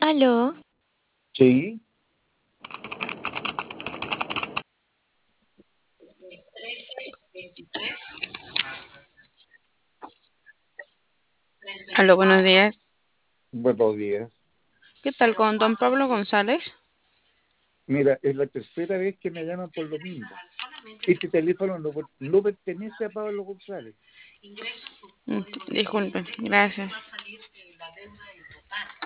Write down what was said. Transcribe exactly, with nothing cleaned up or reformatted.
Aló, Sí, Aló, buenos días. buenos días. ¿Qué tal con don Pablo González? Mira, es la tercera vez que me llaman por lo mismo. Este teléfono no, per- no pertenece a Pablo González. Mm, Disculpe, gracias.